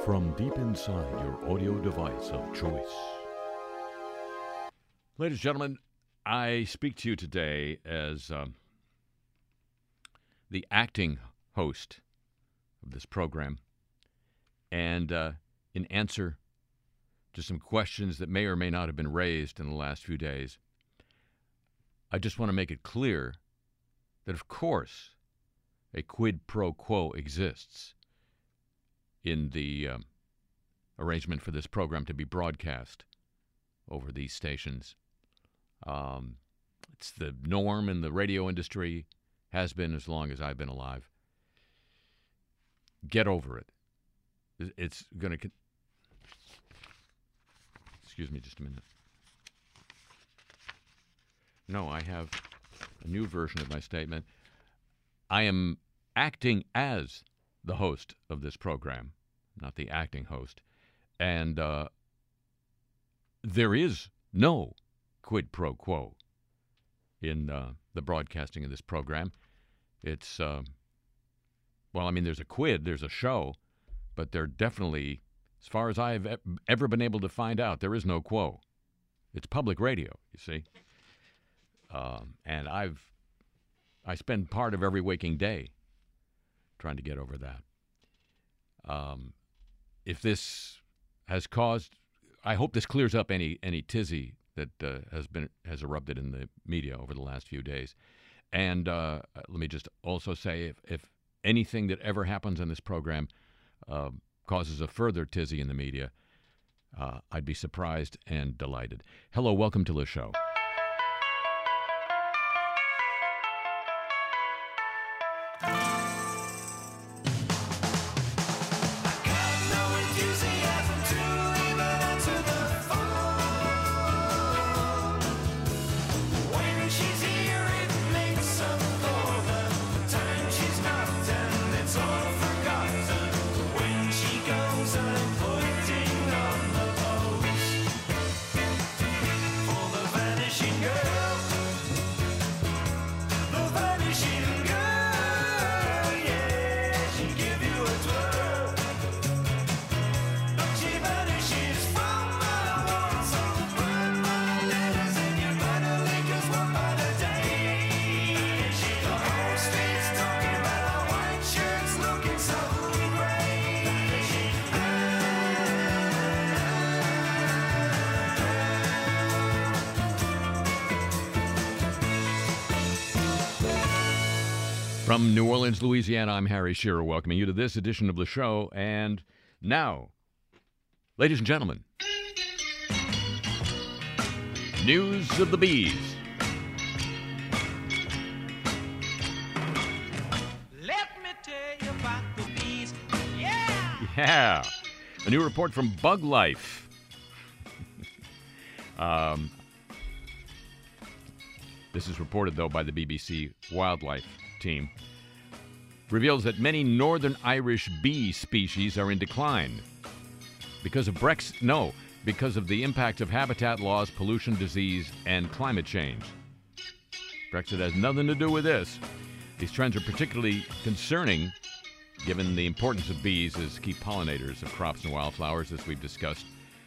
from deep inside your audio device of choice. Ladies and gentlemen, I speak to you today as the acting host of this program, and in answer to some questions that may or may not have been raised in the last few days, I just want to make it clear that, of course, a quid pro quo exists in the arrangement for this program to be broadcast over these stations. It's the norm in the radio industry, has been as long as I've been alive. Get over it. It's going to... Excuse me just a minute. No, I have a new version of my statement. I am acting as the host of this program, not the acting host. And there is no quid pro quo in the broadcasting of this program. It's, there's a quid, there's a show, but there definitely, as far as I've ever been able to find out, there is no quo. It's public radio, you see. And I spend part of every waking day trying to get over that. If this has caused, I hope this clears up any tizzy that has erupted in the media over the last few days. And let me just also say, if anything that ever happens on this program causes a further tizzy in the media, I'd be surprised and delighted. Hello, welcome to the show. From New Orleans, Louisiana, I'm Harry Shearer, welcoming you to this edition of the show. And now, ladies and gentlemen, news of the bees. Let me tell you about the bees. Yeah! Yeah. A new report from Bug Life. This is reported, though, by the BBC Wildlife team, reveals that many northern Irish bee species are in decline because of because of the impact of habitat loss, pollution, disease, and climate change. Brexit has nothing to do with this. These trends are particularly concerning given the importance of bees as key pollinators of crops and wildflowers, as we've discussed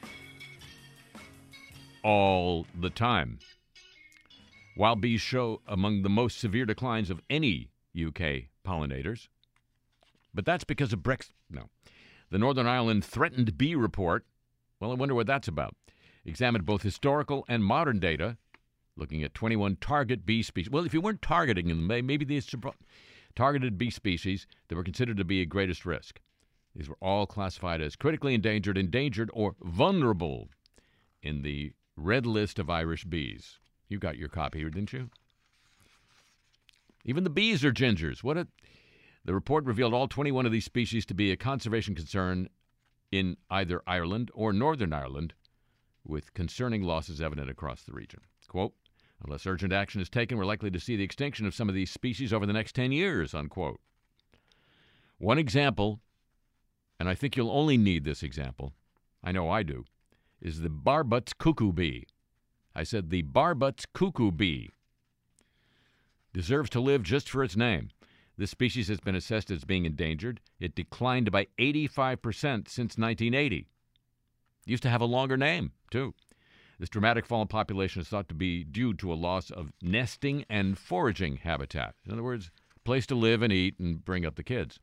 all the time. Wild bees show among the most severe declines of any UK pollinators. But that's because of Brexit. No. The Northern Ireland Threatened Bee Report, well, I wonder what that's about, examined both historical and modern data, looking at 21 target bee species. Well, if you weren't targeting them, maybe these targeted bee species that were considered to be at greatest risk. These were all classified as critically endangered, or vulnerable in the red list of Irish bees. You got your copy here, didn't you? Even the bees are gingers. The report revealed all 21 of these species to be a conservation concern in either Ireland or Northern Ireland, with concerning losses evident across the region. Quote, unless urgent action is taken, we're likely to see the extinction of some of these species over the next 10 years, unquote. One example, and I think you'll only need this example, I know I do, is the Barbut's cuckoo bee. I said the Barbut's cuckoo bee deserves to live just for its name. This species has been assessed as being endangered. It declined by 85% since 1980. It used to have a longer name, too. This dramatic fall in population is thought to be due to a loss of nesting and foraging habitat. In other words, a place to live and eat and bring up the kids.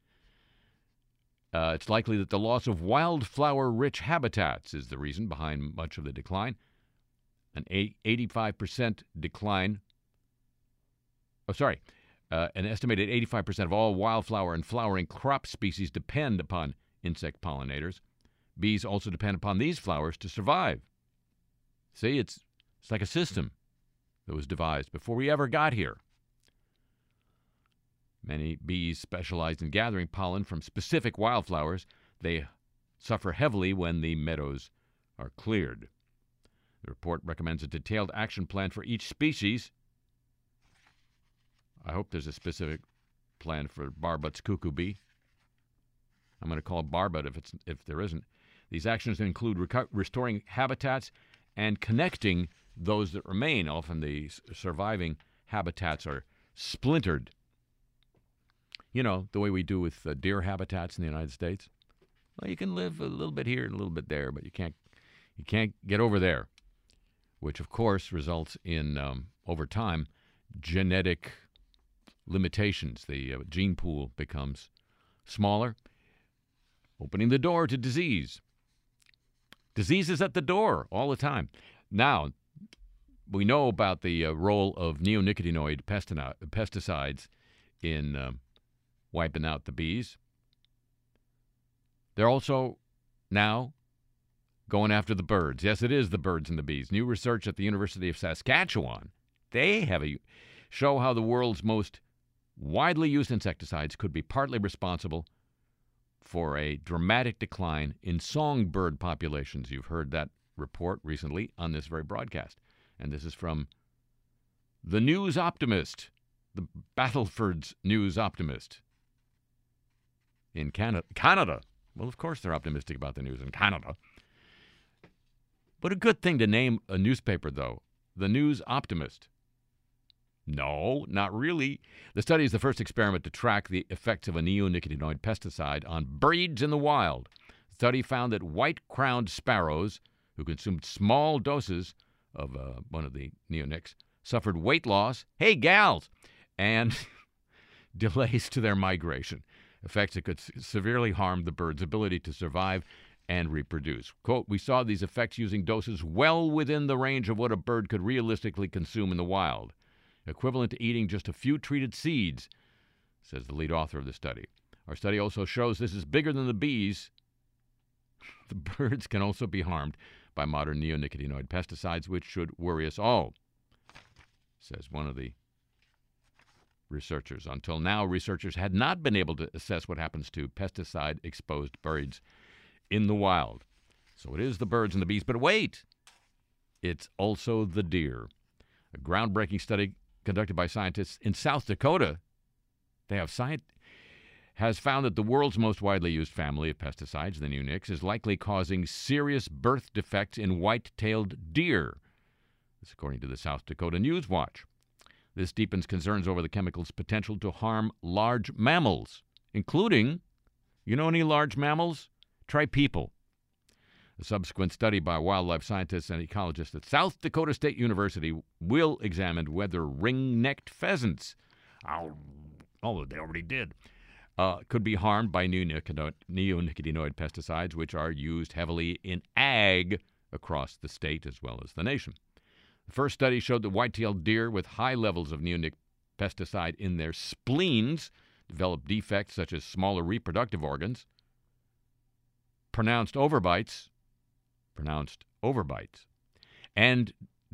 It's likely that the loss of wildflower-rich habitats is the reason behind much of the decline. An 85% decline. An estimated 85% of all wildflower and flowering crop species depend upon insect pollinators. Bees also depend upon these flowers to survive. See, it's like a system that was devised before we ever got here. Many bees specialize in gathering pollen from specific wildflowers. They suffer heavily when the meadows are cleared. The report recommends a detailed action plan for each species. I hope there's a specific plan for Barbut's cuckoo bee. I'm going to call it Barbut if there isn't. These actions include restoring habitats and connecting those that remain. Often the surviving habitats are splintered. You know, the way we do with deer habitats in the United States. Well, you can live a little bit here and a little bit there, but you can't get over there, which of course results in over time genetic limitations. The gene pool becomes smaller, opening the door to disease. Disease is at the door all the time. Now, we know about the role of neonicotinoid pesticides in wiping out the bees. They're also now going after the birds. Yes, it is the birds and the bees. New research at the University of Saskatchewan, they have show how the world's most widely used insecticides could be partly responsible for a dramatic decline in songbird populations. You've heard that report recently on this very broadcast. And this is from the News Optimist, the Battleford's News Optimist in Canada. Well, of course they're optimistic about the news in Canada. But a good thing to name a newspaper, though. The News Optimist. No, not really. The study is the first experiment to track the effects of a neonicotinoid pesticide on breeds in the wild. The study found that white-crowned sparrows who consumed small doses of one of the neonics suffered weight loss, hey, gals, and delays to their migration, effects that could severely harm the bird's ability to survive and reproduce. Quote, we saw these effects using doses well within the range of what a bird could realistically consume in the wild, equivalent to eating just a few treated seeds, says the lead author of the study. Our study also shows this is bigger than the bees. The birds can also be harmed by modern neonicotinoid pesticides, which should worry us all, says one of the researchers. Until now, researchers had not been able to assess what happens to pesticide-exposed birds in the wild. So it is the birds and the bees. But wait, it's also the deer. A groundbreaking study conducted by scientists in South Dakota, has found that the world's most widely used family of pesticides, the neonics, is likely causing serious birth defects in white-tailed deer. This according to the South Dakota News Watch. This deepens concerns over the chemical's potential to harm large mammals, including, you know any large mammals? Try people. A subsequent study by wildlife scientists and ecologists at South Dakota State University will examine whether ring-necked pheasants, although they already did, could be harmed by neonicotinoid pesticides, which are used heavily in ag across the state as well as the nation. The first study showed that white-tailed deer with high levels of neonic pesticide in their spleens developed defects such as smaller reproductive organs, pronounced overbites, and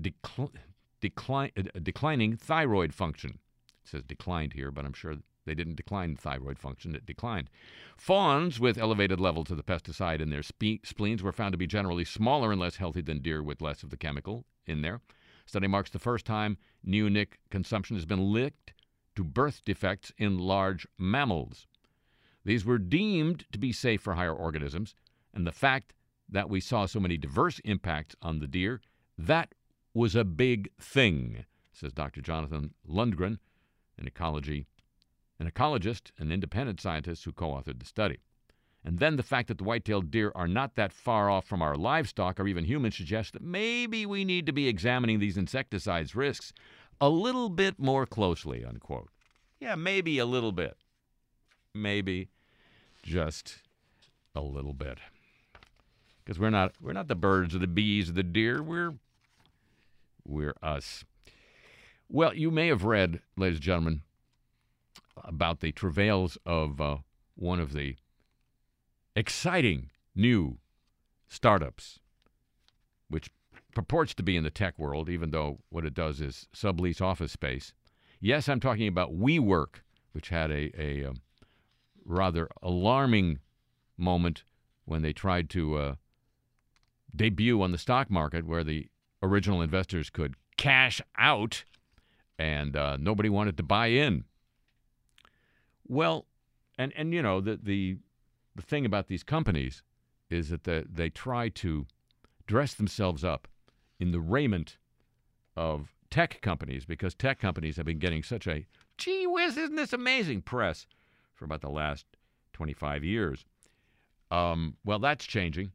declining thyroid function. It says declined here, but I'm sure they didn't decline thyroid function. It declined. Fawns with elevated levels of the pesticide in their spleens were found to be generally smaller and less healthy than deer with less of the chemical in there. Study marks the first time neonic consumption has been linked to birth defects in large mammals. These were deemed to be safe for higher organisms, and the fact that we saw so many diverse impacts on the deer, that was a big thing, says Dr. Jonathan Lundgren, an ecology an ecologist, and independent scientists who co-authored the study. And then the fact that the white-tailed deer are not that far off from our livestock or even humans suggests that maybe we need to be examining these insecticides risks a little bit more closely, unquote. Yeah, maybe a little bit. Maybe just a little bit. Because we're not the birds or the bees or the deer. We're us. Well, you may have read, ladies and gentlemen, about the travails of one of the exciting new startups, which purports to be in the tech world, even though what it does is sublease office space. Yes, I'm talking about WeWork, which had a rather alarming moment when they tried to debut on the stock market, where the original investors could cash out, and nobody wanted to buy in. Well, and you know, the thing about these companies is that they try to dress themselves up in the raiment of tech companies, because tech companies have been getting such a, gee whiz, isn't this amazing, press for about the last 25 years. Well, that's changing.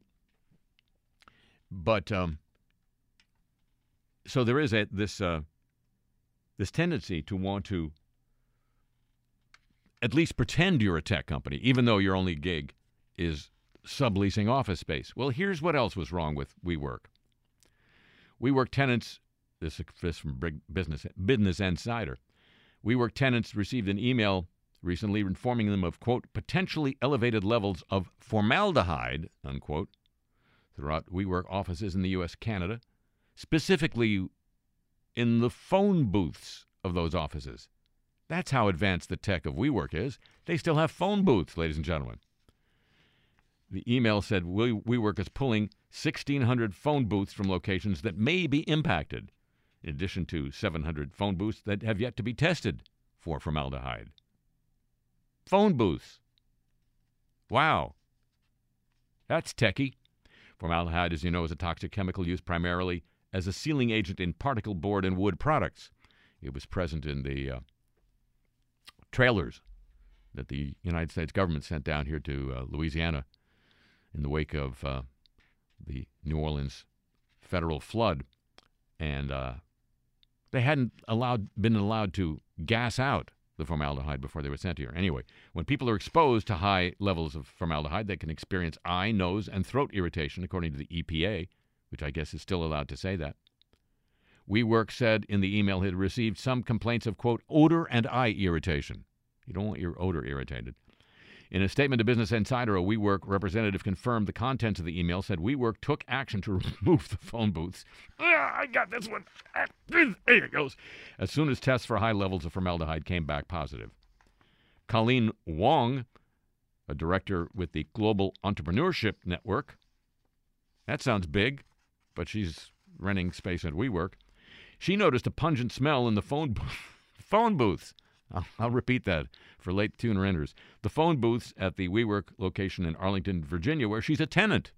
But so there is this tendency to want to at least pretend you're a tech company, even though your only gig is subleasing office space. Well, here's what else was wrong with WeWork. WeWork tenants, this from Business Insider, WeWork tenants received an email recently informing them of, quote, potentially elevated levels of formaldehyde, unquote, throughout WeWork offices in the U.S., Canada, specifically in the phone booths of those offices. That's how advanced the tech of WeWork is. They still have phone booths, ladies and gentlemen. The email said WeWork is pulling 1,600 phone booths from locations that may be impacted, in addition to 700 phone booths that have yet to be tested for formaldehyde. Phone booths. Wow. That's techie. Formaldehyde, as you know, is a toxic chemical used primarily as a sealing agent in particle board and wood products. It was present in the trailers that the United States government sent down here to Louisiana in the wake of the New Orleans federal flood. And they hadn't been allowed to gas out the formaldehyde before they were sent here. Anyway, when people are exposed to high levels of formaldehyde, they can experience eye, nose, and throat irritation, according to the EPA, which I guess is still allowed to say that. WeWork said in the email it had received some complaints of, quote, odor and eye irritation. You don't want your odor irritated. In a statement to Business Insider, a WeWork representative confirmed the contents of the email, said WeWork took action to remove the phone booths. I got this one. There it goes. As soon as tests for high levels of formaldehyde came back positive. Colleen Wong, a director with the Global Entrepreneurship Network. That sounds big, but she's renting space at WeWork. She noticed a pungent smell in the phone booths. I'll repeat that for late tuner enters. The phone booths at the WeWork location in Arlington, Virginia, where she's a tenant.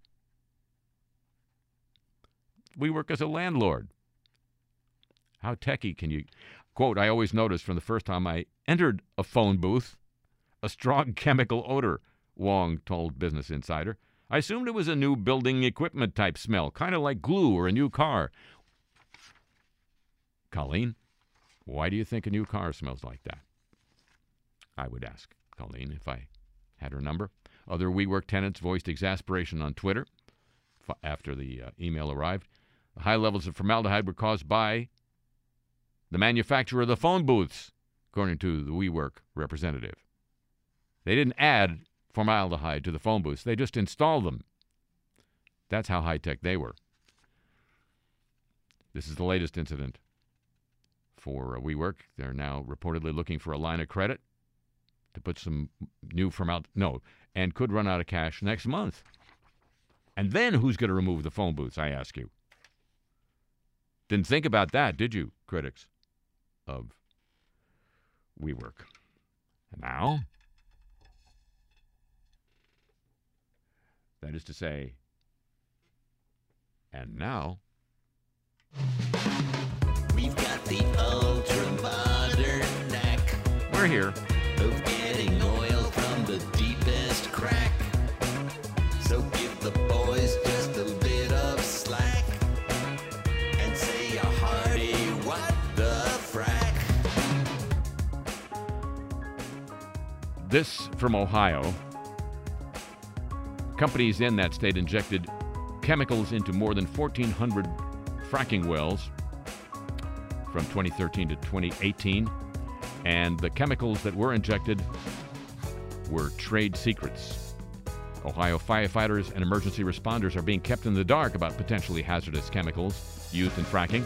WeWork is a landlord. How techie can you... Quote, I always noticed from the first time I entered a phone booth, a strong chemical odor, Wong told Business Insider. I assumed it was a new building equipment type smell, kind of like glue or a new car. Colleen, why do you think a new car smells like that? I would ask Colleen if I had her number. Other WeWork tenants voiced exasperation on Twitter after the email arrived. The high levels of formaldehyde were caused by the manufacturer of the phone booths, according to the WeWork representative. They didn't add formaldehyde to the phone booths. They just installed them. That's how high-tech they were. This is the latest incident for WeWork. They're now reportedly looking for a line of credit to put some new and could run out of cash next month. And then who's going to remove the phone booths, I ask you? Didn't think about that, did you, critics of WeWork? And now, that is to say, and now, we've got the ultra modern knack we're here. of This from Ohio. Companies in that state injected chemicals into more than 1,400 fracking wells from 2013 to 2018. And the chemicals that were injected were trade secrets. Ohio firefighters and emergency responders are being kept in the dark about potentially hazardous chemicals used in fracking.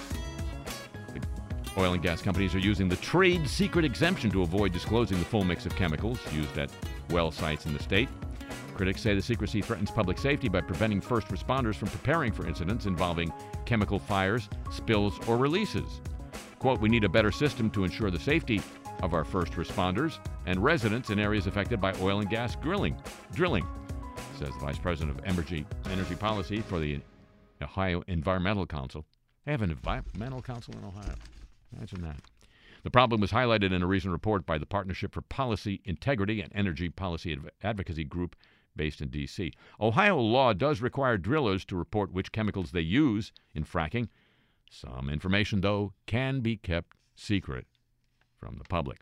The oil and gas companies are using the trade secret exemption to avoid disclosing the full mix of chemicals used at well sites in the state. Critics say the secrecy threatens public safety by preventing first responders from preparing for incidents involving chemical fires, spills, or releases. Quote, "We need a better system to ensure the safety of our first responders and residents in areas affected by oil and gas drilling, says the Vice President of Energy Policy for the Ohio Environmental Council. They have an environmental council in Ohio. Imagine that. The problem was highlighted in a recent report by the Partnership for Policy Integrity and Energy Policy Advocacy Group based in D.C. Ohio law does require drillers to report which chemicals they use in fracking. Some information, though, can be kept secret from the public.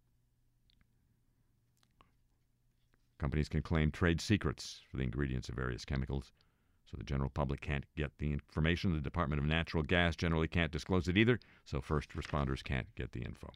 Companies can claim trade secrets for the ingredients of various chemicals, so the general public can't get the information. The Department of Natural Gas generally can't disclose it either, so first responders can't get the info.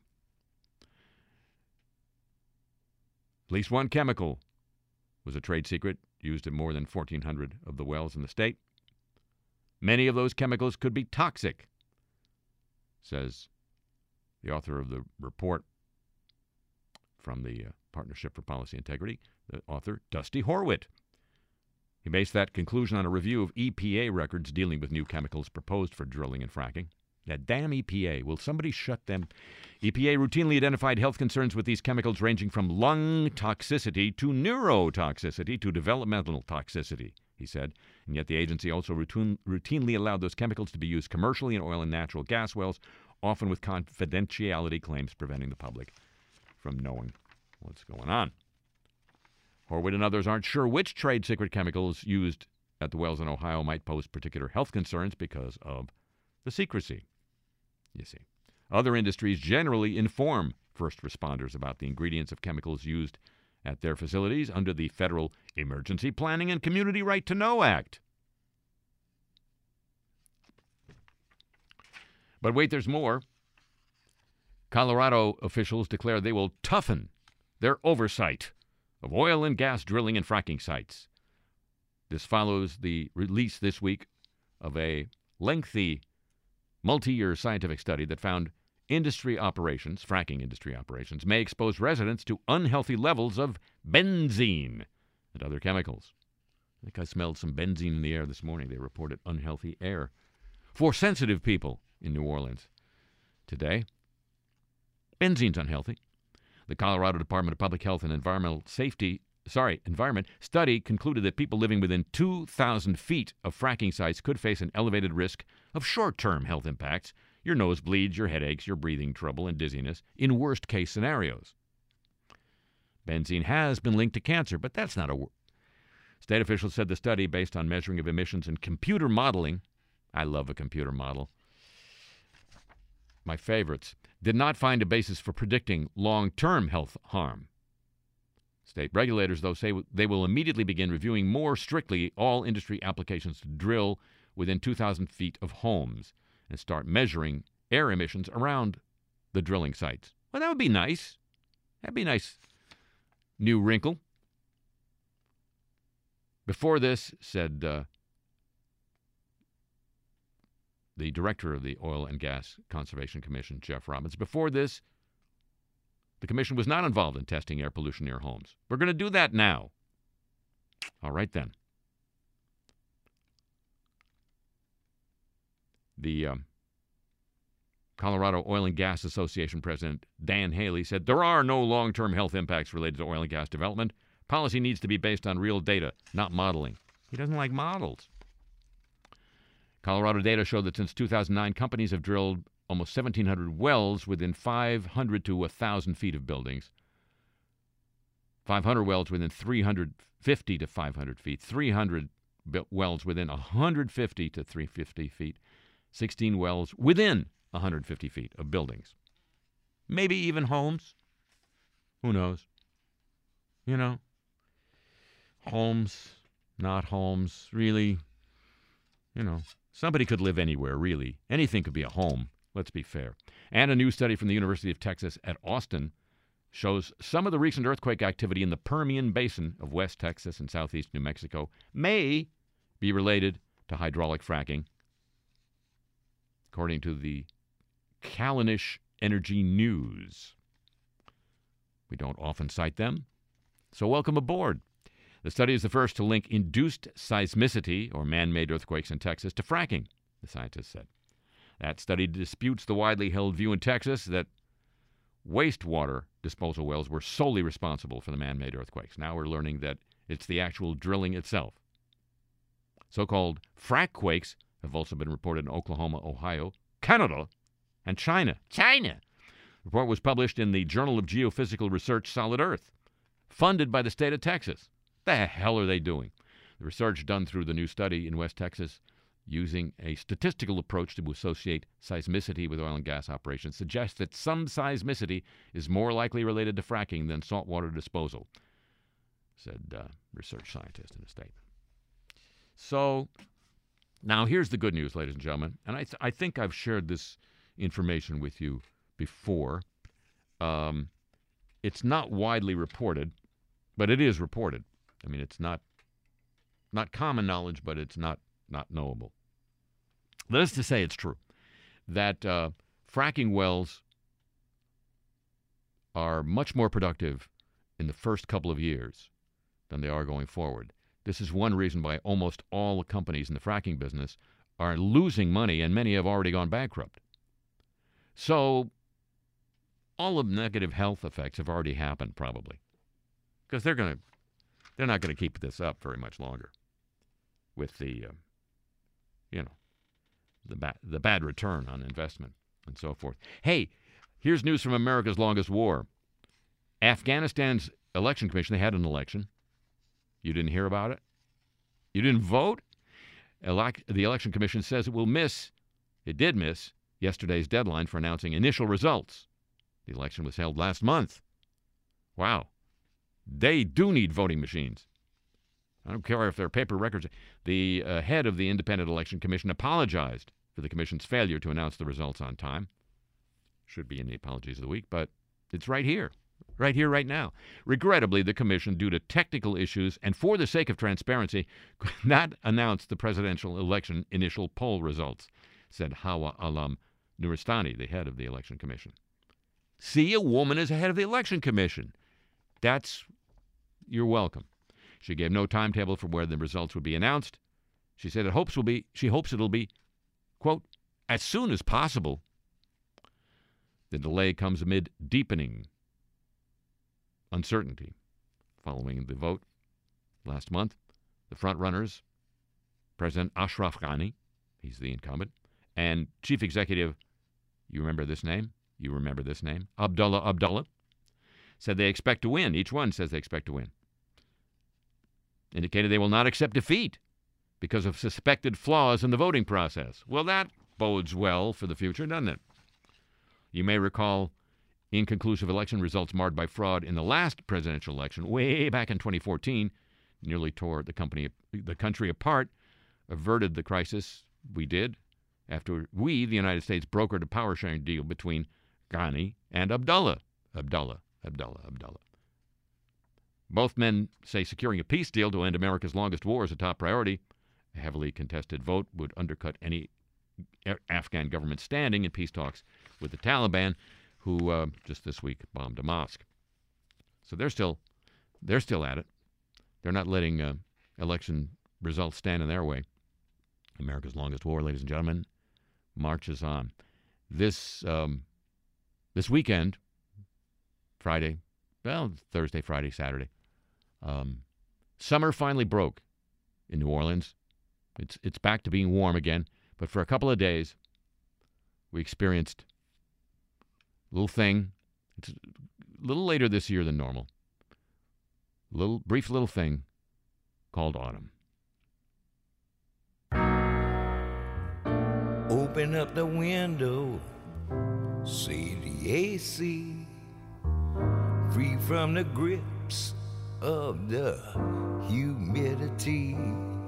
At least one chemical was a trade secret used in more than 1,400 of the wells in the state. Many of those chemicals could be toxic, says the author of the report from the Partnership for Policy Integrity, the author, Dusty Horwit. He based that conclusion on a review of EPA records dealing with new chemicals proposed for drilling and fracking. That damn EPA. Will somebody shut them? EPA routinely identified health concerns with these chemicals ranging from lung toxicity to neurotoxicity to developmental toxicity, he said. And yet the agency also routinely allowed those chemicals to be used commercially in oil and natural gas wells, often with confidentiality claims preventing the public from knowing what's going on. Horwit and others aren't sure which trade secret chemicals used at the wells in Ohio might pose particular health concerns because of the secrecy. You see, other industries generally inform first responders about the ingredients of chemicals used at their facilities under the Federal Emergency Planning and Community Right to Know Act. But wait, there's more. Colorado officials declare they will toughen their oversight of oil and gas drilling and fracking sites. This follows the release this week of a lengthy multi-year scientific study that found fracking industry operations, may expose residents to unhealthy levels of benzene and other chemicals. I think I smelled some benzene in the air this morning. They reported unhealthy air for sensitive people in New Orleans today. Benzene's unhealthy. The Colorado Department of Public Health and Environment study concluded that people living within 2,000 feet of fracking sites could face an elevated risk of short-term health impacts, your nosebleeds, your headaches, your breathing trouble, and dizziness, in worst-case scenarios. Benzene has been linked to cancer, but that's not State officials said the study, based on measuring of emissions and computer modeling, I love a computer model, my favorites, did not find a basis for predicting long-term health harm. State regulators, though, say they will immediately begin reviewing more strictly all industry applications to drill within 2,000 feet of homes and start measuring air emissions around the drilling sites. Well, that would be nice. That'd be a nice new wrinkle. Before this, said the director of the Oil and Gas Conservation Commission, Jeff Robbins, before this, the commission was not involved in testing air pollution near homes. We're going to do that now. All right, then. The Colorado Oil and Gas Association president, Dan Haley, said there are no long-term health impacts related to oil and gas development. Policy needs to be based on real data, not modeling. He doesn't like models. Colorado data show that since 2009, companies have drilled almost 1,700 wells within 500 to 1,000 feet of buildings. 500 wells within 350 to 500 feet. 300 wells within 150 to 350 feet. 16 wells within 150 feet of buildings. Maybe even homes. Who knows? You know, homes, not homes, really. You know, somebody could live anywhere, really. Anything could be a home, let's be fair. And a new study from the University of Texas at Austin shows some of the recent earthquake activity in the Permian Basin of West Texas and southeast New Mexico may be related to hydraulic fracking, according to the Callanish Energy News. We don't often cite them, so welcome aboard. The study is the first to link induced seismicity, or man-made earthquakes in Texas, to fracking, the scientists said. That study disputes the widely held view in Texas that wastewater disposal wells were solely responsible for the man-made earthquakes. Now we're learning that it's the actual drilling itself. So-called frackquakes have also been reported in Oklahoma, Ohio, Canada, and China. The report was published in the Journal of Geophysical Research, Solid Earth, funded by the state of Texas. The hell are they doing? The research done through the new study in West Texas using a statistical approach to associate seismicity with oil and gas operations suggests that some seismicity is more likely related to fracking than saltwater disposal, said research scientist in a statement. So now here's the good news, ladies and gentlemen, and I think I've shared this information with you before. It's not widely reported, but it is reported. I mean, it's not common knowledge, but it's not knowable. That is to say, it's true that fracking wells are much more productive in the first couple of years than they are going forward. This is one reason why almost all the companies in the fracking business are losing money, and many have already gone bankrupt. So all of the negative health effects have already happened, probably, because they're not going to keep this up very much longer with the the bad return on investment and so forth. Hey, here's news from America's longest war. Afghanistan's election commission, they had an election. You didn't hear about it? You didn't vote? The election commission says it did miss yesterday's deadline for announcing initial results. The election was held last month. Wow. They do need voting machines. I don't care if they're paper records. The head of the Independent Election Commission apologized for the commission's failure to announce the results on time. Should be in the apologies of the week, but it's right here, right now. Regrettably, the commission, due to technical issues and for the sake of transparency, could not announce the presidential election initial poll results, said Hawa Alam Nuristani, the head of the election commission. See, a woman is head of the election commission. You're welcome. She gave no timetable for where the results would be announced. She said she hopes it'll be, quote, as soon as possible. The delay comes amid deepening uncertainty following the vote last month. The front-runners, President Ashraf Ghani, he's the incumbent, and Chief Executive, you remember this name, Abdullah Abdullah, said they expect to win. Each one says they expect to win. Indicated they will not accept defeat because of suspected flaws in the voting process. Well, that bodes well for the future, doesn't it? You may recall inconclusive election results marred by fraud in the last presidential election, way back in 2014, nearly tore the country apart, averted the crisis we did after we, the United States, brokered a power-sharing deal between Ghani and Abdullah. Both men say securing a peace deal to end America's longest war is a top priority. A heavily contested vote would undercut any Afghan government standing in peace talks with the Taliban, who just this week bombed a mosque. So they're still at it. They're not letting election results stand in their way. America's longest war, ladies and gentlemen, marches on. This weekend, Thursday, Friday, Saturday, summer finally broke in New Orleans. It's back to being warm again, but for a couple of days, we experienced a little thing. It's a little later this year than normal. Brief little thing called autumn. Open up the window, see the AC, free from the grips of the humidity.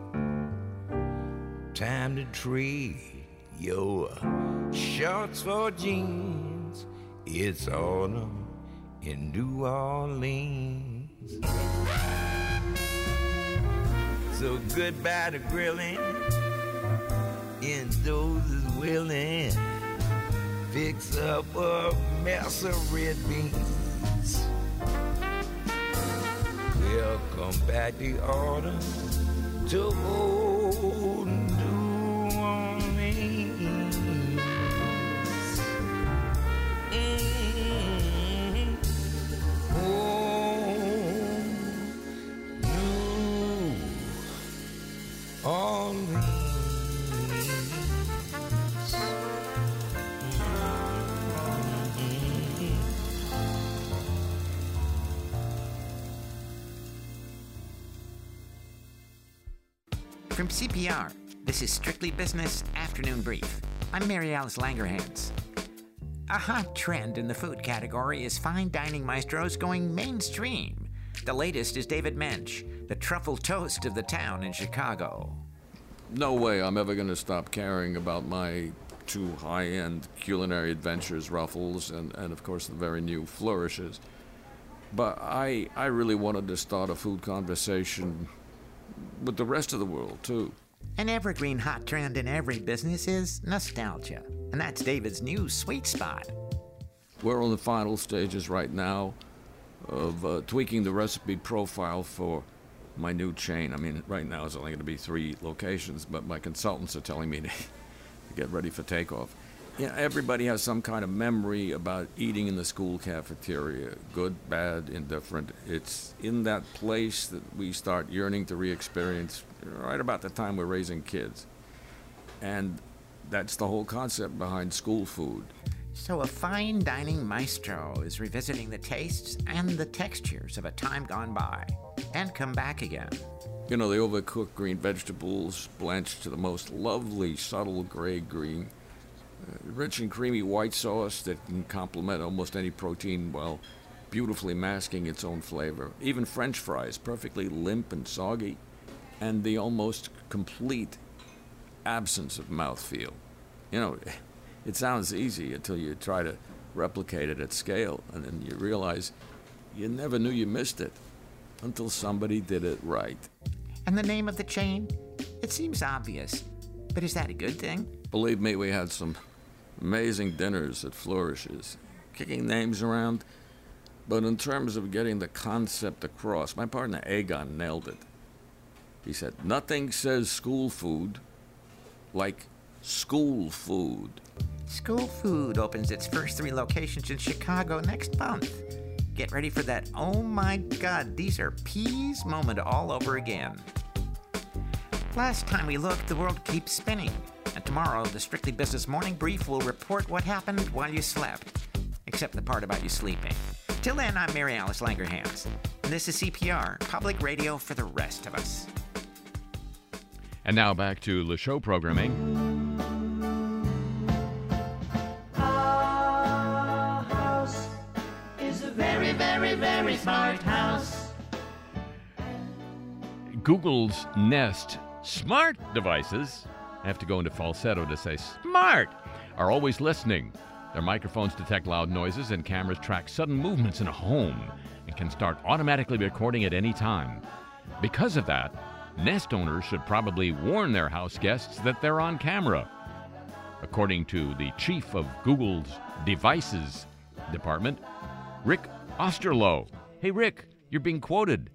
Time to trade your shorts for jeans. It's autumn in New Orleans. So goodbye to grilling, and those is willing. Fix up a mess of red beans. Welcome back the autumn to old New Orleans. Oh, New Orleans. From CPR, this is Strictly Business Afternoon Brief. I'm Mary Alice Langerhans. A hot trend in the food category is fine dining maestros going mainstream. The latest is David Mensch, the truffle toast of the town in Chicago. No way I'm ever going to stop caring about my two high-end culinary adventures, Ruffles, and of course the very new Flourishes. But I really wanted to start a food conversation with the rest of the world, too. An evergreen hot trend in every business is nostalgia, and that's David's new sweet spot. We're on the final stages right now of tweaking the recipe profile for my new chain. I mean, right now it's only going to be 3 locations, but my consultants are telling me to get ready for takeoff. Yeah, everybody has some kind of memory about eating in the school cafeteria, good, bad, indifferent. It's in that place that we start yearning to re-experience right about the time we're raising kids. And that's the whole concept behind school food. So a fine dining maestro is revisiting the tastes and the textures of a time gone by and come back again. You know, the overcooked green vegetables blanched to the most lovely, subtle gray green. Rich and creamy white sauce that can complement almost any protein while beautifully masking its own flavor. Even French fries, perfectly limp and soggy, and the almost complete absence of mouthfeel. You know, it sounds easy until you try to replicate it at scale, and then you realize you never knew you missed it until somebody did it right. And the name of the chain? It seems obvious, but is that a good thing? Believe me, we had some amazing dinners at Flourishes, kicking names around, but in terms of getting the concept across, my partner Aegon nailed it. He said, nothing says school food like school food. School Food opens its first 3 locations in Chicago next month. Get ready for that, oh my God, these are peas moment all over again. Last time we looked, the world keeps spinning. And tomorrow, the Strictly Business Morning Brief will report what happened while you slept, except the part about you sleeping. Till then, I'm Mary Alice Langerhans, and this is CPR, public radio for the rest of us. And now back to the show programming. Our house is a very, very, very smart house. Google's Nest smart devices, I have to go into falsetto to say smart, are always listening. Their microphones detect loud noises and cameras track sudden movements in a home and can start automatically recording at any time. Because of that, Nest owners should probably warn their house guests that they're on camera. According to the chief of Google's devices department, Rick Osterloh. Hey, Rick, you're being quoted.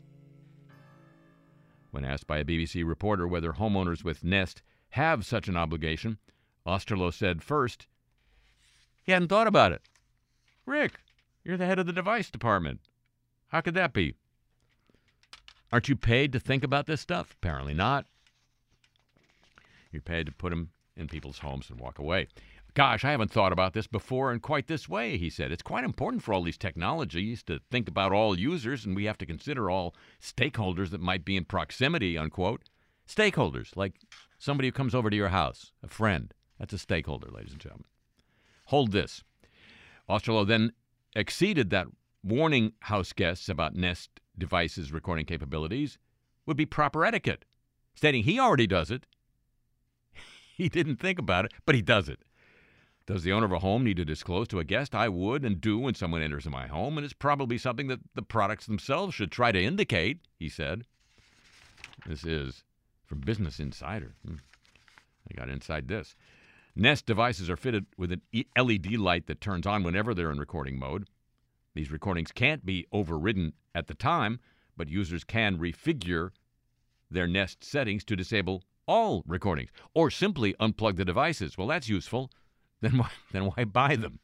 When asked by a BBC reporter whether homeowners with Nest have such an obligation, Osterloh said first, he hadn't thought about it. Rick, you're the head of the device department. How could that be? Aren't you paid to think about this stuff? Apparently not. You're paid to put them in people's homes and walk away. Gosh, I haven't thought about this before in quite this way, he said. It's quite important for all these technologies to think about all users, and we have to consider all stakeholders that might be in proximity, unquote. Stakeholders, like somebody who comes over to your house, a friend. That's a stakeholder, ladies and gentlemen. Hold this. Osterloh then exceeded that warning house guests about Nest device's recording capabilities would be proper etiquette, stating he already does it. He didn't think about it, but he does it. Does the owner of a home need to disclose to a guest? I would and do when someone enters my home, and it's probably something that the products themselves should try to indicate, he said. This is from Business Insider. I got inside this. Nest devices are fitted with an LED light that turns on whenever they're in recording mode. These recordings can't be overridden at the time, but users can refigure their Nest settings to disable all recordings or simply unplug the devices. Well, that's useful. Then why buy them?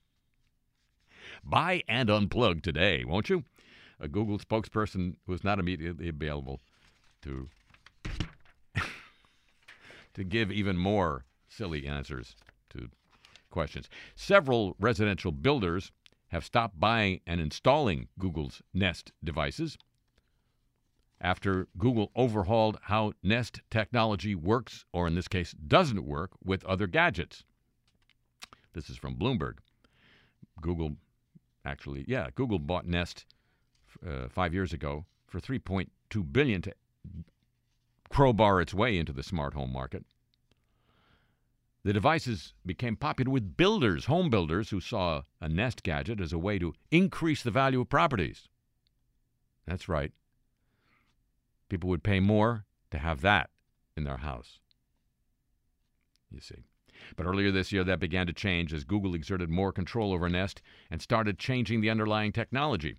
Buy and unplug today, won't you? A Google spokesperson was not immediately available to give even more silly answers to questions. Several residential builders have stopped buying and installing Google's Nest devices after Google overhauled how Nest technology works, or in this case, doesn't work, with other gadgets. This is from Bloomberg. Google bought Nest 5 years ago for $3.2 billion to crowbar its way into the smart home market. The devices became popular with builders, home builders, who saw a Nest gadget as a way to increase the value of properties. That's right. People would pay more to have that in their house, you see. But earlier this year, that began to change as Google exerted more control over Nest and started changing the underlying technology.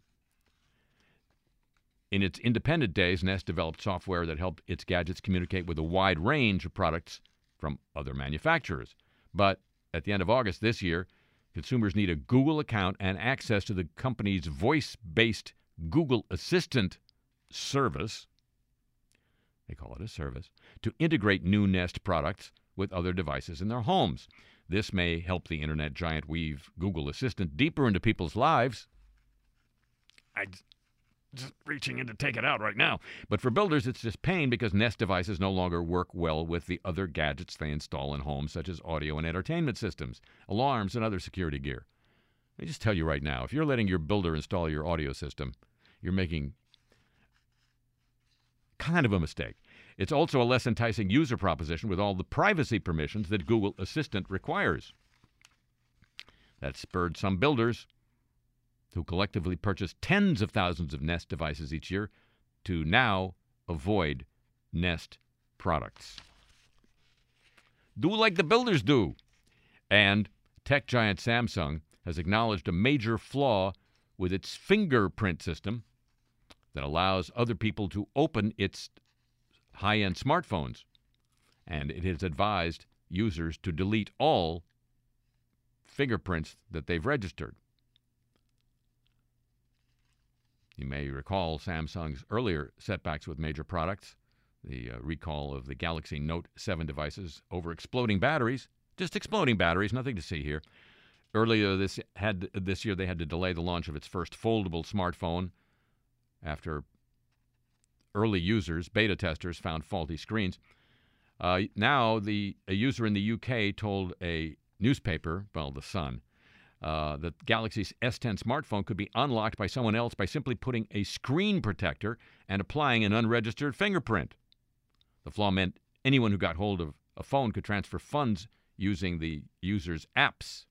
In its independent days, Nest developed software that helped its gadgets communicate with a wide range of products from other manufacturers. But at the end of August this year, consumers need a Google account and access to the company's voice-based Google Assistant service, they call it a service, to integrate new Nest products with other devices in their homes. This may help the internet giant weave Google Assistant deeper into people's lives. I'm just reaching in to take it out right now. But for builders, it's just pain because Nest devices no longer work well with the other gadgets they install in homes, such as audio and entertainment systems, alarms, and other security gear. Let me just tell you right now, if you're letting your builder install your audio system, you're making kind of a mistake. It's also a less enticing user proposition with all the privacy permissions that Google Assistant requires. That spurred some builders, who collectively purchase tens of thousands of Nest devices each year, to now avoid Nest products. Do like the builders do. And tech giant Samsung has acknowledged a major flaw with its fingerprint system that allows other people to open its high-end smartphones, and it has advised users to delete all fingerprints that they've registered. You may recall Samsung's earlier setbacks with major products, the recall of the Galaxy Note 7 devices over exploding batteries, just exploding batteries, nothing to see here. Earlier this year, they had to delay the launch of its first foldable smartphone after early users, beta testers, found faulty screens. Now, a user in the UK told a newspaper, The Sun, that Galaxy's S10 smartphone could be unlocked by someone else by simply putting a screen protector and applying an unregistered fingerprint. The flaw meant anyone who got hold of a phone could transfer funds using the user's apps.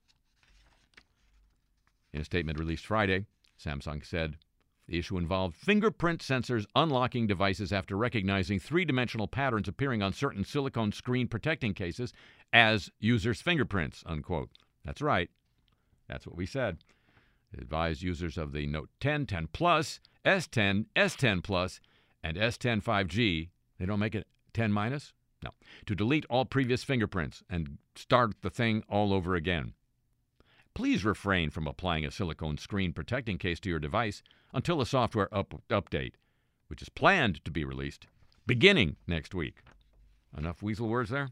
In a statement released Friday, Samsung said, the issue involved fingerprint sensors unlocking devices after recognizing three-dimensional patterns appearing on certain silicone screen protecting cases as users' fingerprints, unquote. That's right. That's what we said. It advised users of the Note 10, 10 Plus, S10, S10 Plus, and S10 5G, they don't make it 10 minus? No. To delete all previous fingerprints and start the thing all over again. Please refrain from applying a silicone screen protecting case to your device until a software update, which is planned to be released beginning next week. Enough weasel words there?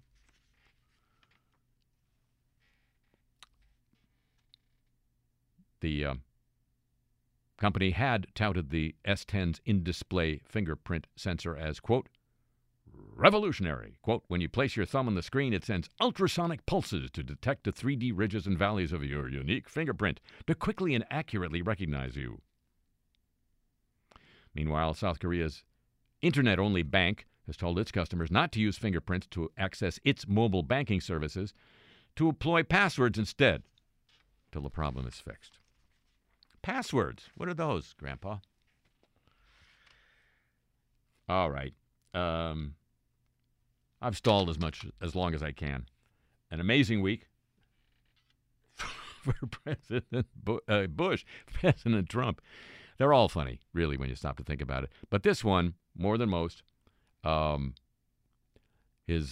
The company had touted the S10's in-display fingerprint sensor as, quote, revolutionary. Quote, when you place your thumb on the screen, it sends ultrasonic pulses to detect the 3D ridges and valleys of your unique fingerprint to quickly and accurately recognize you. Meanwhile, South Korea's internet-only bank has told its customers not to use fingerprints to access its mobile banking services, to employ passwords instead, till the problem is fixed. Passwords. What are those, Grandpa? All right. I've stalled as long as I can. An amazing week for President Bush, President Trump. They're all funny, really, when you stop to think about it. But this one, more than most, his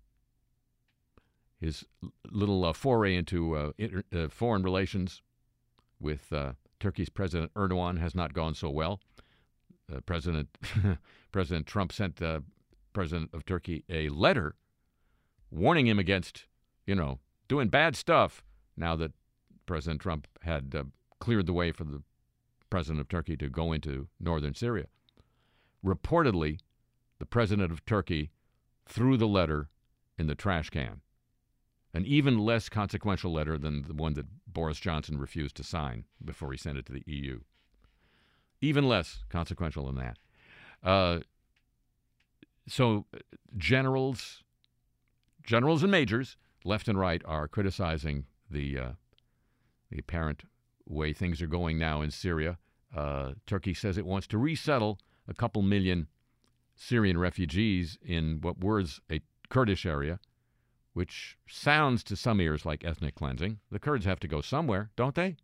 little foray into foreign relations with Turkey's President Erdogan has not gone so well. President Trump sent the President of Turkey a letter warning him against, doing bad stuff now that President Trump had cleared the way for the President of Turkey to go into northern Syria. Reportedly, the President of Turkey threw the letter in the trash can. An even less consequential letter than the one that Boris Johnson refused to sign before he sent it to the EU. Even less consequential than that. So generals and majors, left and right, are criticizing the apparent way things are going now in Syria. Turkey says it wants to resettle a couple million Syrian refugees in what was a Kurdish area, which sounds to some ears like ethnic cleansing. The Kurds have to go somewhere, don't they?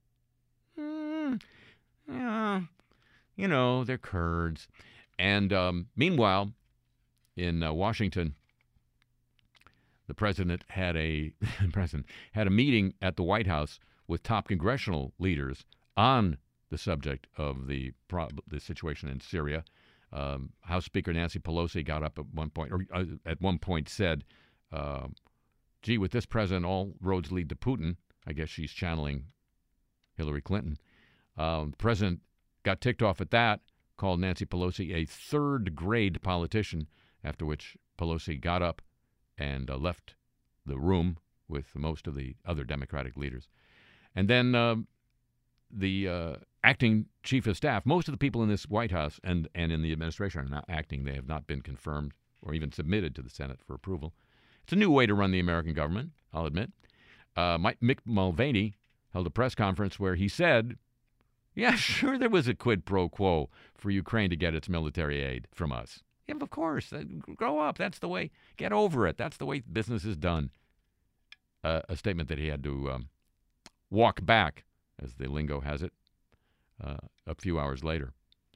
Yeah, they're Kurds. And meanwhile, in Washington, the president had a meeting at the White House with top congressional leaders on the subject of the situation in Syria. House Speaker Nancy Pelosi got up at one point said, gee, with this president, all roads lead to Putin. I guess she's channeling Hillary Clinton. The president got ticked off at that, called Nancy Pelosi a third-grade politician, after which Pelosi got up and left the room with most of the other Democratic leaders. And then the acting chief of staff, most of the people in this White House and in the administration are now acting. They have not been confirmed or even submitted to the Senate for approval. It's a new way to run the American government, I'll admit. Mick Mulvaney held a press conference where he said, yeah, sure, there was a quid pro quo for Ukraine to get its military aid from us. Yeah, of course. Grow up. That's the way. Get over it. That's the way business is done. A statement that he had to walk back, as the lingo has it, a few hours later.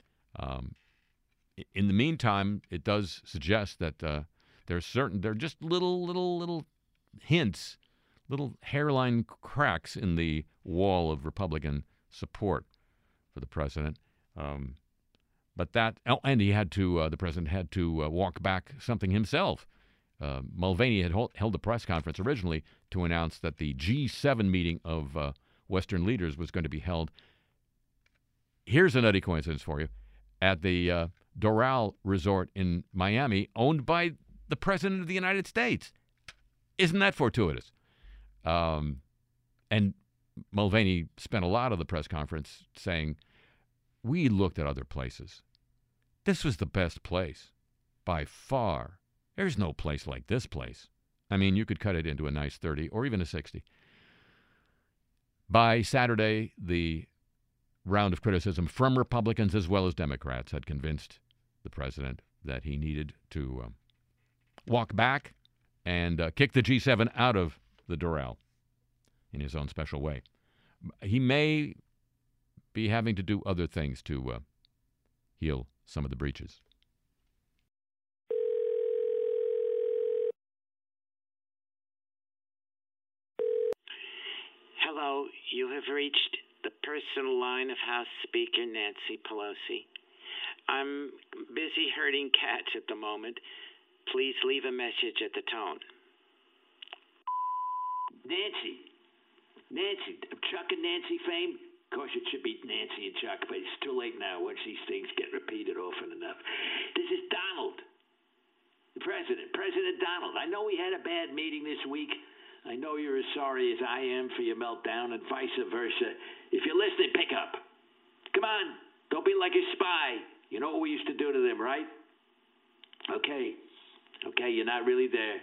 In the meantime, it does suggest that there are just little hints, little hairline cracks in the wall of Republican support for the president. But that, and he had to, the president had to walk back something himself. Mulvaney had held a press conference originally to announce that the G7 meeting of Western leaders was going to be held. Here's a nutty coincidence for you. At the Doral Resort in Miami, owned by the President of the United States. Isn't that fortuitous? And Mulvaney spent a lot of the press conference saying, we looked at other places. This was the best place, by far. There's no place like this place. I mean, you could cut it into a nice 30 or even a 60. By Saturday, the round of criticism from Republicans as well as Democrats had convinced the president that he needed to walk back and kick the G7 out of the Doral in his own special way. He may be having to do other things to heal some of the breaches. Hello, you have reached the personal line of House Speaker Nancy Pelosi. I'm busy herding cats at the moment. Please leave a message at the tone. Nancy, Chuck and Nancy fame? Of course, it should be Nancy and Chuck, but it's too late now once these things get repeated often enough. This is Donald, the president, President Donald. I know we had a bad meeting this week. I know you're as sorry as I am for your meltdown and vice versa. If you're listening, pick up. Come on, don't be like a spy. You know what we used to do to them, right? Okay, you're not really there.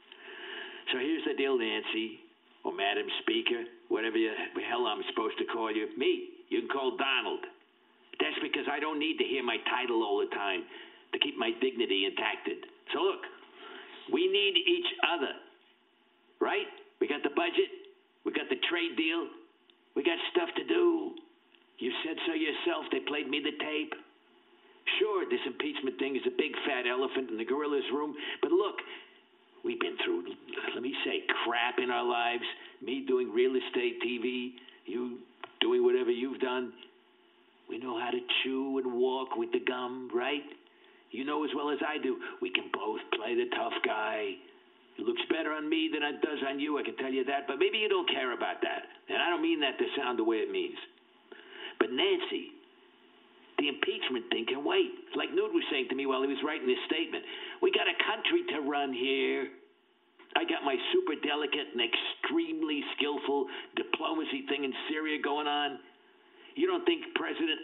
So here's the deal, Nancy, or Madam Speaker, whatever the hell I'm supposed to call you. Me, you can call Donald. That's because I don't need to hear my title all the time to keep my dignity intact. So look, we need each other, right? We got the budget, we got the trade deal, we got stuff to do. You said so yourself, they played me the tape. Sure, this impeachment thing is a big fat elephant in the gorilla's room, but look, we've been through, let me say, crap in our lives. Me doing real estate TV, you doing whatever you've done. We know how to chew and walk with the gum, right? You know as well as I do, we can both play the tough guy. It looks better on me than it does on you, I can tell you that, but maybe you don't care about that. And I don't mean that to sound the way it means. But Nancy, the impeachment thing can wait. Like Nude was saying to me while he was writing his statement. We got a country to run here. I got my super delicate and extremely skillful diplomacy thing in Syria going on. You don't think President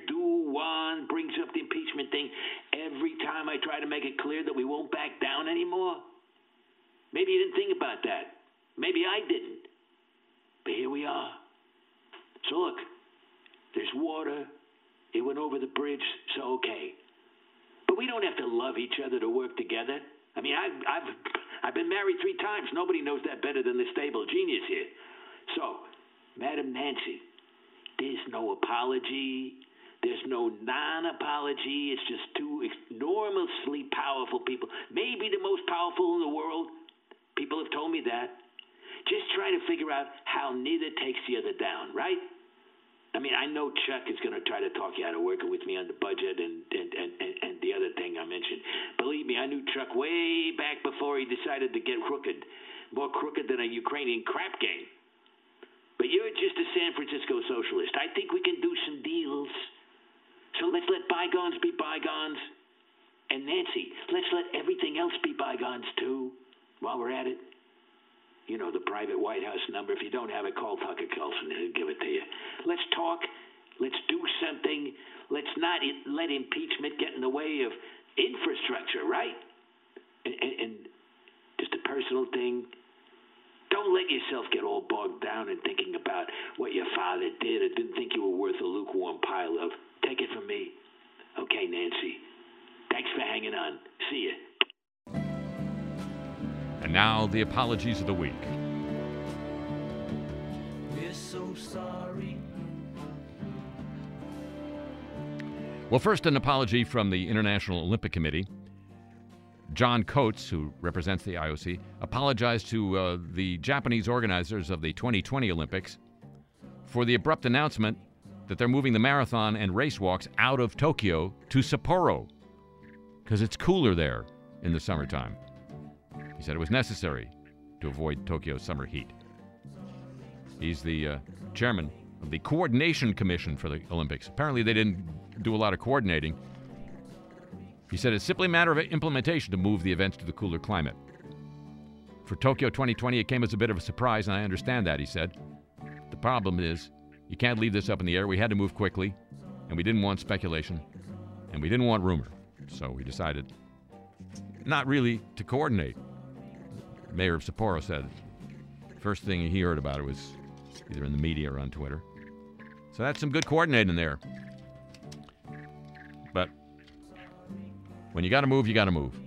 Erdogan brings up the impeachment thing every time I try to make it clear that we won't back down anymore? Maybe you didn't think about that. Maybe I didn't. But here we are. So look, there's water. It went over the bridge, so okay. But we don't have to love each other to work together. I mean, I've been married 3 times. Nobody knows that better than the stable genius here. So, Madam Nancy, there's no apology. There's no non-apology. It's just 2 enormously powerful people, maybe the most powerful in the world. People have told me that. Just trying to figure out how neither takes the other down, right? I mean, I know Chuck is going to try to talk you out of working with me on the budget and the other thing I mentioned. Believe me, I knew Chuck way back before he decided to get crooked, more crooked than a Ukrainian crap game. But you're just a San Francisco socialist. I think we can do some deals. So let's let bygones be bygones. And Nancy, let's let everything else be bygones too, while we're at it. You know, the private White House number. If you don't have it, call Tucker Carlson and he'll give it to you. Let's talk. Let's do something. Let's not let impeachment get in the way of infrastructure, right? And just a personal thing. Don't let yourself get all bogged down in thinking about what your father did or didn't think you were worth a lukewarm pile of. Take it from me. Okay, Nancy. Thanks for hanging on. See ya. And now, the apologies of the week. We're so sorry. Well, first, an apology from the International Olympic Committee. John Coates, who represents the IOC, apologized to the Japanese organizers of the 2020 Olympics for the abrupt announcement that they're moving the marathon and race walks out of Tokyo to Sapporo because it's cooler there in the summertime. He said it was necessary to avoid Tokyo's summer heat. He's the chairman of the Coordination Commission for the Olympics. Apparently they didn't do a lot of coordinating. He said it's simply a matter of implementation to move the events to the cooler climate. For Tokyo 2020, it came as a bit of a surprise, and I understand that, he said. The problem is, you can't leave this up in the air. We had to move quickly, and we didn't want speculation, and we didn't want rumor. So we decided not really to coordinate. Mayor of Sapporo said first thing he heard about it was either in the media or on Twitter. So that's some good coordinating there. But when you got to move, you got to move.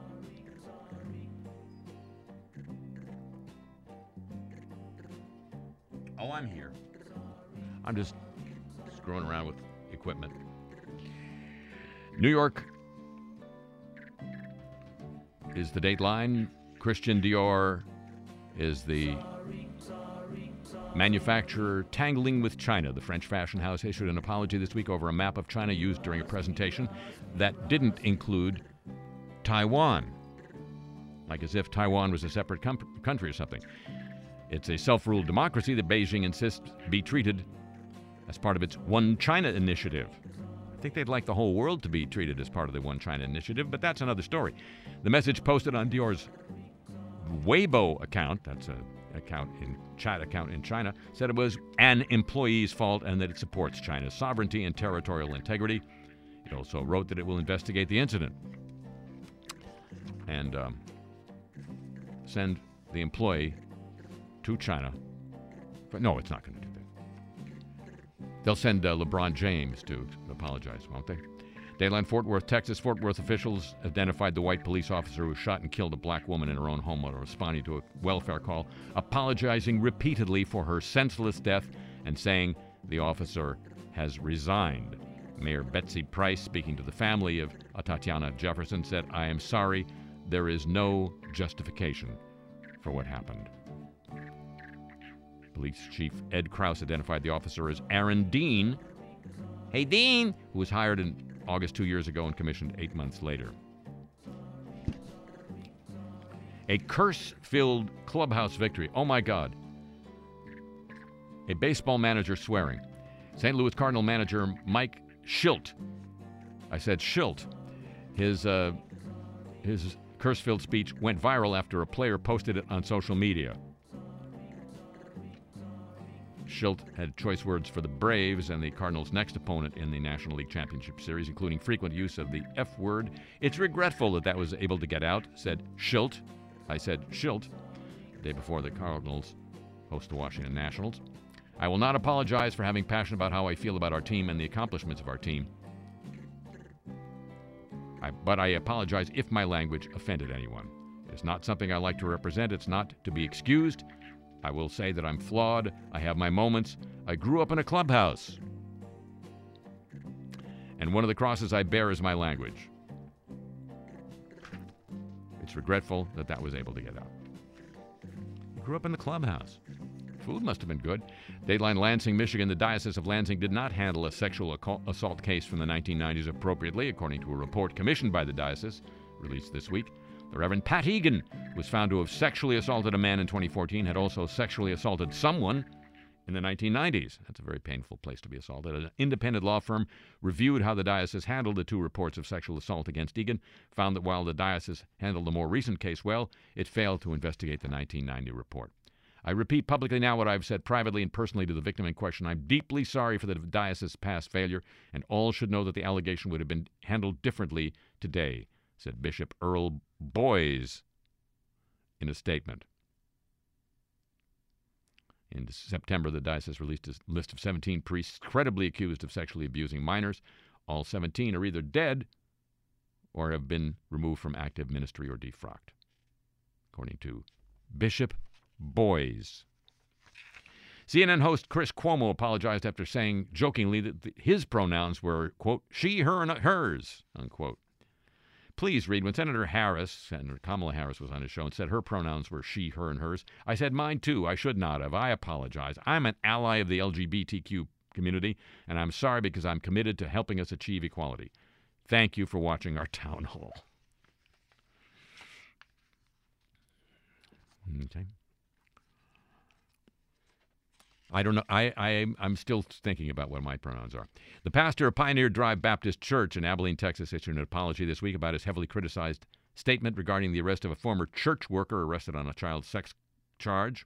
Oh, I'm here. I'm just screwing around with equipment. New York is the dateline. Christian Dior is the manufacturer tangling with China. The French fashion house issued an apology this week over a map of China used during a presentation that didn't include Taiwan, like as if Taiwan was a separate country or something. It's a self-ruled democracy that Beijing insists be treated as part of its One China initiative. I think they'd like the whole world to be treated as part of the One China initiative, but that's another story. The message posted on Dior's Weibo account, that's a chat account in China, said it was an employee's fault and that it supports China's sovereignty and territorial integrity. It also wrote that it will investigate the incident and send the employee to China. But no, it's not going to do that. They'll send LeBron James to apologize, won't they? Dayline, Fort Worth, Texas. Fort Worth officials identified the white police officer who shot and killed a black woman in her own home while responding to a welfare call, apologizing repeatedly for her senseless death and saying the officer has resigned. Mayor Betsy Price, speaking to the family of Tatiana Jefferson, said, "I am sorry. There is no justification for what happened." Police Chief Ed Krause identified the officer as Aaron Dean. Hey, Dean! Who was hired in August 2 years ago and commissioned 8 months later. A curse-filled clubhouse victory. Oh, my God. A baseball manager swearing. St. Louis Cardinal manager Mike Shildt. I said Shildt. His curse-filled speech went viral after a player posted it on social media. Shildt had choice words for the Braves and the Cardinals' next opponent in the National League Championship Series, including frequent use of the F word. "It's regretful that was able to get out," said Shildt. I said Shildt, the day before the Cardinals host the Washington Nationals. "I will not apologize for having passion about how I feel about our team and the accomplishments of our team. But I apologize if my language offended anyone. It's not something I like to represent. It's not to be excused. I will say that I'm flawed. I have my moments. I grew up in a clubhouse. And one of the crosses I bear is my language. It's regretful that that was able to get out." I grew up in the clubhouse. Food must have been good. Dateline, Lansing, Michigan. The Diocese of Lansing did not handle a sexual assault case from the 1990s appropriately, according to a report commissioned by the diocese, released this week. The Reverend Pat Egan was found to have sexually assaulted a man in 2014, had also sexually assaulted someone in the 1990s. That's a very painful place to be assaulted. An independent law firm reviewed how the diocese handled the 2 reports of sexual assault against Egan, found that while the diocese handled the more recent case well, it failed to investigate the 1990 report. "I repeat publicly now what I've said privately and personally to the victim in question. I'm deeply sorry for the diocese's past failure, and all should know that the allegation would have been handled differently today," said Bishop Earl Boyes in a statement. In September, the diocese released a list of 17 priests credibly accused of sexually abusing minors. All 17 are either dead or have been removed from active ministry or defrocked, according to Bishop Boyes. CNN host Chris Cuomo apologized after saying jokingly that his pronouns were, quote, she, her, and hers, unquote. Please read, when Senator Kamala Harris was on his show and said her pronouns were she, her, and hers, I said mine too. I should not have. I apologize. I'm an ally of the LGBTQ community, and I'm sorry because I'm committed to helping us achieve equality. Thank you for watching our town hall. Okay. I don't know. I'm still thinking about what my pronouns are. The pastor of Pioneer Drive Baptist Church in Abilene, Texas, issued an apology this week about his heavily criticized statement regarding the arrest of a former church worker arrested on a child sex charge.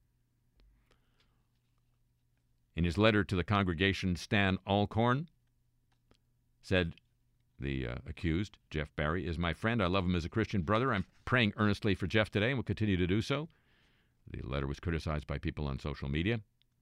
In his letter to the congregation, Stan Alcorn said the accused, Jeff Barry, is my friend. I love him as a Christian brother. I'm praying earnestly for Jeff today and will continue to do so. The letter was criticized by people on social media.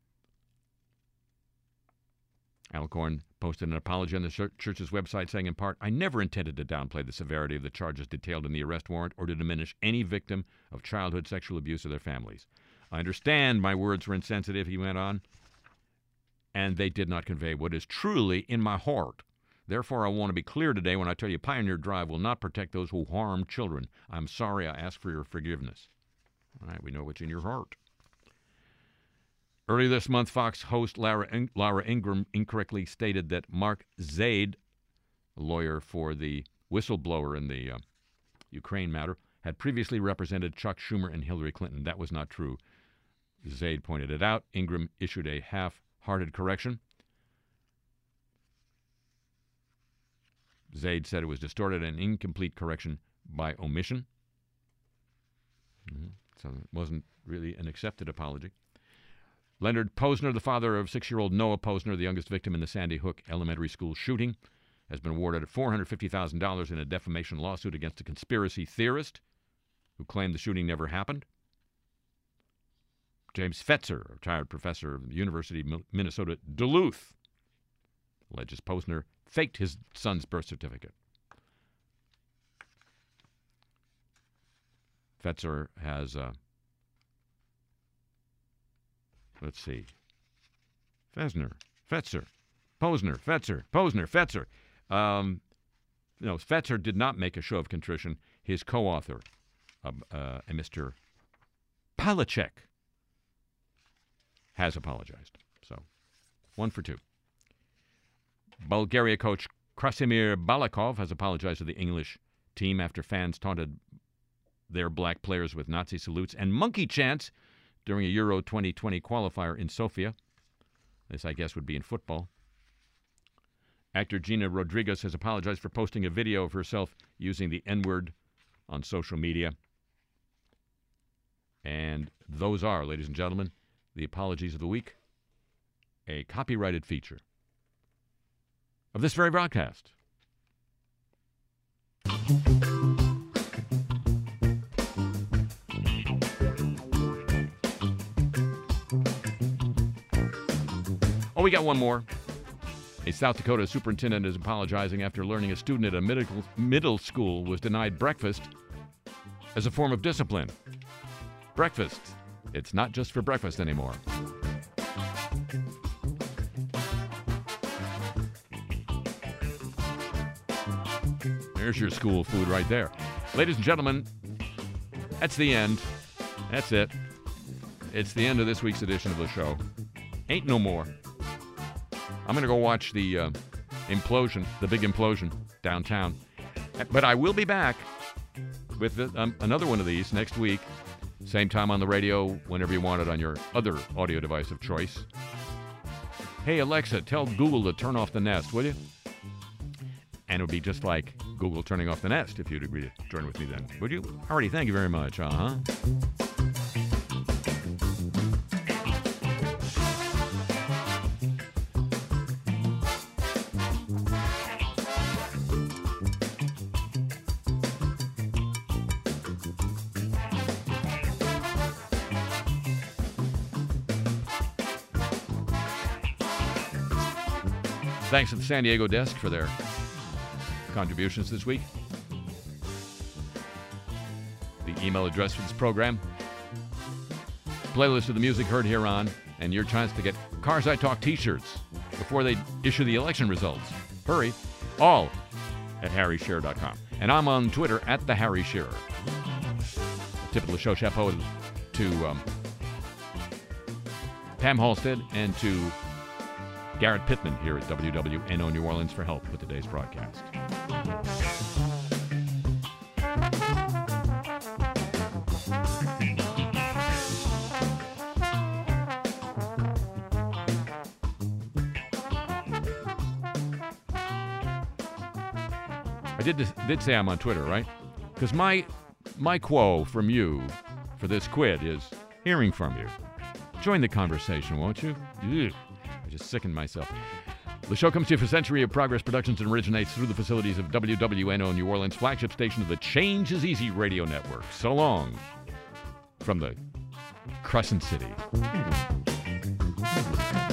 Alcorn posted an apology on the church's website saying, in part, I never intended to downplay the severity of the charges detailed in the arrest warrant or to diminish any victim of childhood sexual abuse or their families. I understand my words were insensitive, he went on, and they did not convey what is truly in my heart. Therefore, I want to be clear today when I tell you Pioneer Drive will not protect those who harm children. I'm sorry. I ask for your forgiveness. All right, we know what's in your heart. Earlier this month, Fox host Laura Ingraham incorrectly stated that Mark Zaid, a lawyer for the whistleblower in the Ukraine matter, had previously represented Chuck Schumer and Hillary Clinton. That was not true. Zaid pointed it out. Ingraham issued a half-hearted correction. Zaid said it was distorted and incomplete correction by omission. So it wasn't really an accepted apology. Leonard Posner, the father of 6-year-old Noah Posner, the youngest victim in the Sandy Hook Elementary School shooting, has been awarded $450,000 in a defamation lawsuit against a conspiracy theorist who claimed the shooting never happened. James Fetzer, a retired professor of the University of Minnesota, Duluth, alleges Posner faked his son's birth certificate. Fetzer has, let's see, Fetzer. No, Fetzer did not make a show of contrition. His co-author, a Mr. Palachek, has apologized. So, 1 for 2. Bulgaria coach Krasimir Balakov has apologized to the English team after fans taunted their black players with Nazi salutes and monkey chants during a Euro 2020 qualifier in Sofia. This, I guess, would be in football. Actor Gina Rodriguez has apologized for posting a video of herself using the N-word on social media. And those are, ladies and gentlemen, the apologies of the week, a copyrighted feature of this very broadcast. Oh, we got one more. A South Dakota superintendent is apologizing after learning a student at a middle school was denied breakfast as a form of discipline. Breakfast. It's not just for breakfast anymore. There's your school food right there. Ladies and gentlemen, that's the end. That's it. It's the end of this week's edition of the show. Ain't no more. I'm going to go watch the implosion, the big implosion downtown. But I will be back with another one of these next week. Same time on the radio, whenever you want it on your other audio device of choice. Hey, Alexa, tell Google to turn off the Nest, will you? And it would be just like Google turning off the Nest if you'd agree to join with me then. Would you? Alrighty, thank you very much. Thanks to the San Diego desk for their contributions this week. The email address for this program, playlist of the music heard here on, and your chance to get Cars I Talk t-shirts before they issue the election results. Hurry, all at harryshearer.com. And I'm on Twitter at the Harry Shearer. A tip of the show chapeau to Pam Halstead and to Garrett Pittman here at WWNO New Orleans for help with today's broadcast. I did say I'm on Twitter, right? Because my quo from you for this quid is hearing from you. Join the conversation, won't you? Ugh. Just sickened myself. The show comes to you for Century of Progress Productions and originates through the facilities of WWNO New Orleans, flagship station of the Change is Easy radio network. So long from the Crescent City.